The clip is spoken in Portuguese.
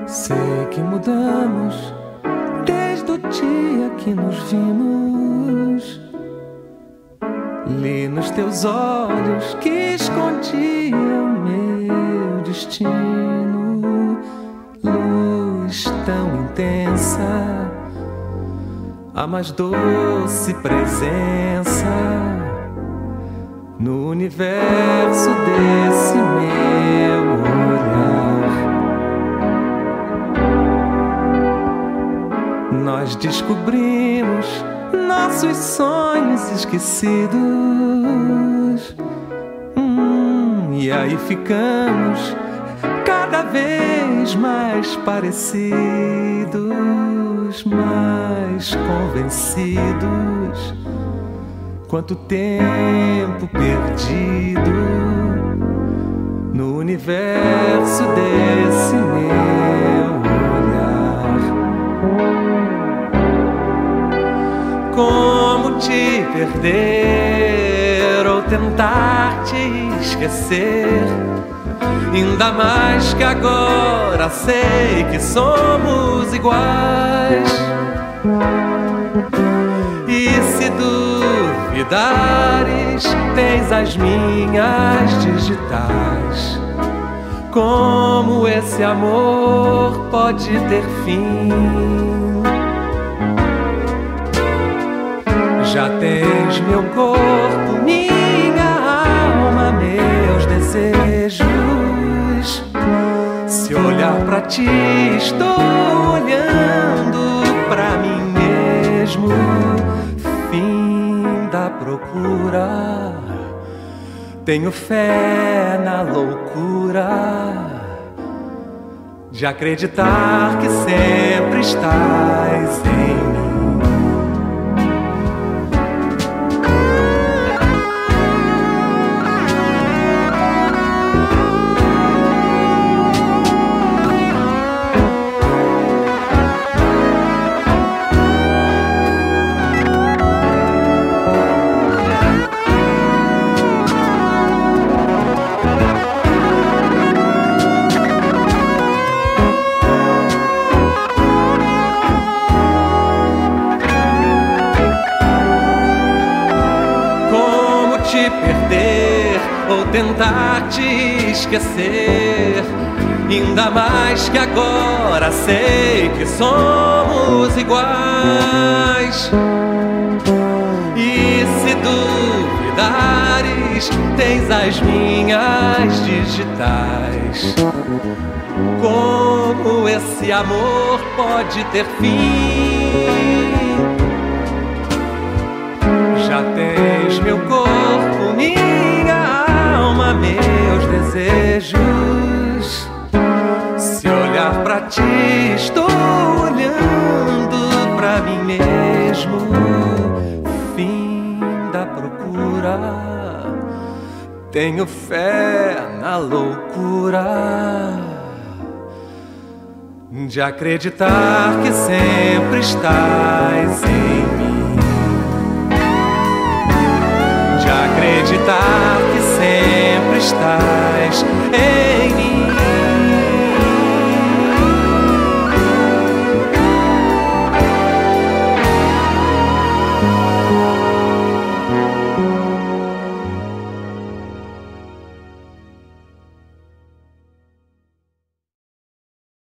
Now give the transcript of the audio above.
Sei que mudamos desde o dia que nos vimos. Li nos teus olhos que escondia o meu destino. Luz tão intensa, a mais doce presença no universo desse meu olhar. Nós descobrimos nossos sonhos esquecidos, e aí ficamos cada vez mais parecidos, mais convencidos. Quanto tempo perdido no universo desse meu olhar. Como te perder ou tentar te esquecer? Ainda mais que agora sei que somos iguais. E se duvidares, tens as minhas digitais. Como esse amor pode ter fim? Já tens meu corpo, minha alma, meus desejos. Se olhar pra ti, estou olhando pra mim mesmo. Fim da procura, tenho fé na loucura de acreditar que sempre estás em mim. Te perder ou tentar te esquecer, ainda mais que agora sei que somos iguais. E se duvidares, tens as minhas digitais. Como esse amor pode ter fim? Já tens meu corpo, minha alma, meus desejos. Se olhar pra ti, estou olhando pra mim mesmo. Fim da procura, tenho fé na loucura de acreditar que sempre estás em mim. De acreditar que sempre estás em mim.